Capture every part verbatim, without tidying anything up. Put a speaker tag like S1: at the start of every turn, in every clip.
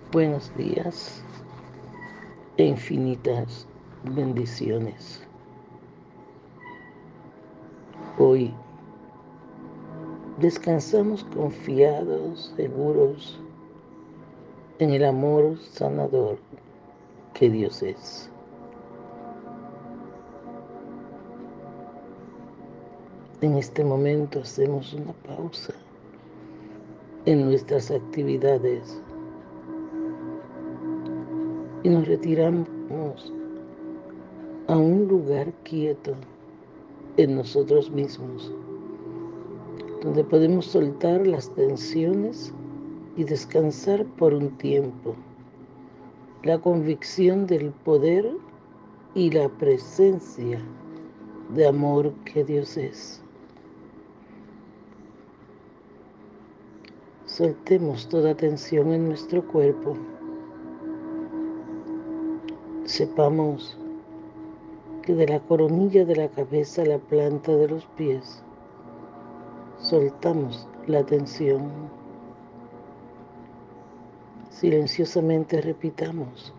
S1: Buenos días e infinitas bendiciones. Hoy descansamos confiados, seguros en el amor sanador que Dios es. En este momento hacemos una pausa en nuestras actividades y nos retiramos a un lugar quieto en nosotros mismos, donde podemos soltar las tensiones y descansar por un tiempo. La convicción del poder y la presencia de amor que Dios es. Soltemos toda tensión en nuestro cuerpo. Sepamos que de la coronilla de la cabeza a la planta de los pies, soltamos la tensión. Silenciosamente repitamos: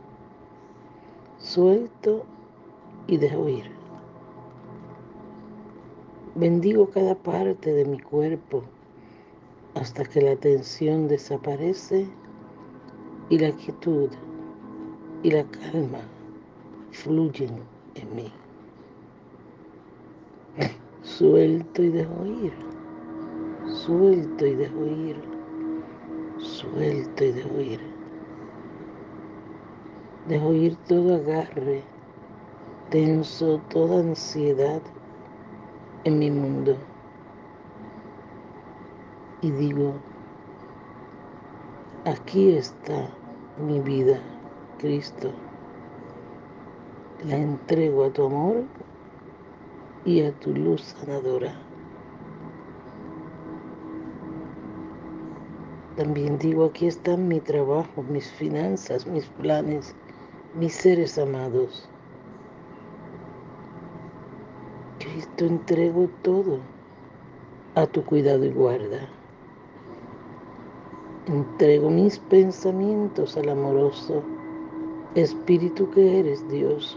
S1: suelto y dejo ir. Bendigo cada parte de mi cuerpo hasta que la tensión desaparece y la quietud y la calma fluyen en mí. Suelto y dejo ir. Suelto y dejo ir. Suelto y dejo ir. Dejo ir todo agarre tenso, toda ansiedad en mi mundo. Y digo: aquí está mi vida, Cristo. La entrego a tu amor y a tu luz sanadora. También digo: aquí están mi trabajo, mis finanzas, mis planes, mis seres amados. Cristo, entrego todo a tu cuidado y guarda. Entrego mis pensamientos al amoroso Espíritu que eres, Dios.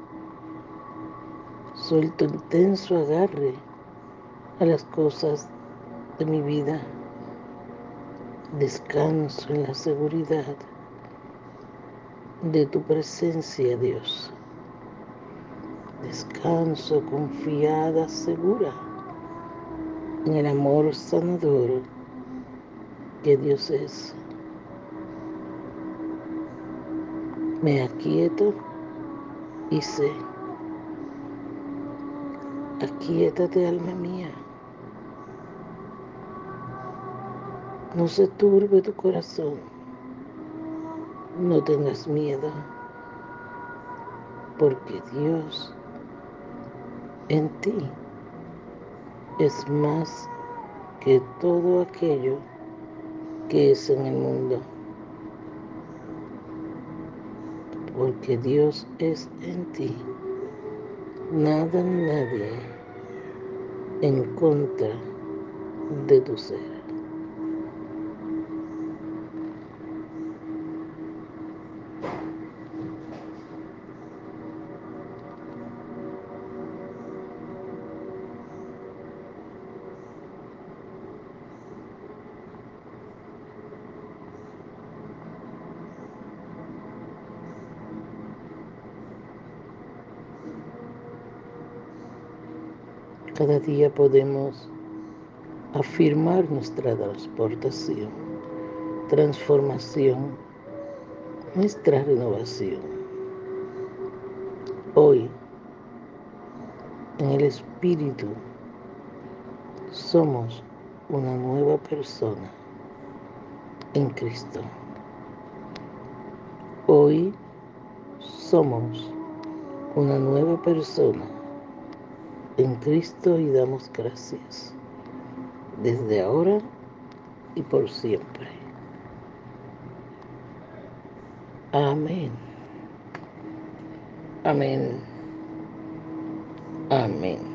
S1: Suelto intenso agarre a las cosas de mi vida. Descanso en la seguridad de tu presencia, Dios. Descanso confiada, segura en el amor sanador que Dios es. Me aquieto y sé: aquíétate, alma mía. No se turbe tu corazón. No tengas miedo, porque Dios en ti es más que todo aquello que es en el mundo. Porque Dios es en ti. Nada ni nadie en contra de tu ser. Cada día podemos afirmar nuestra transportación, transformación, nuestra renovación. Hoy, en el Espíritu, somos una nueva persona en Cristo. Hoy somos una nueva persona en Cristo y damos gracias desde ahora y por siempre. Amén. Amén. Amén.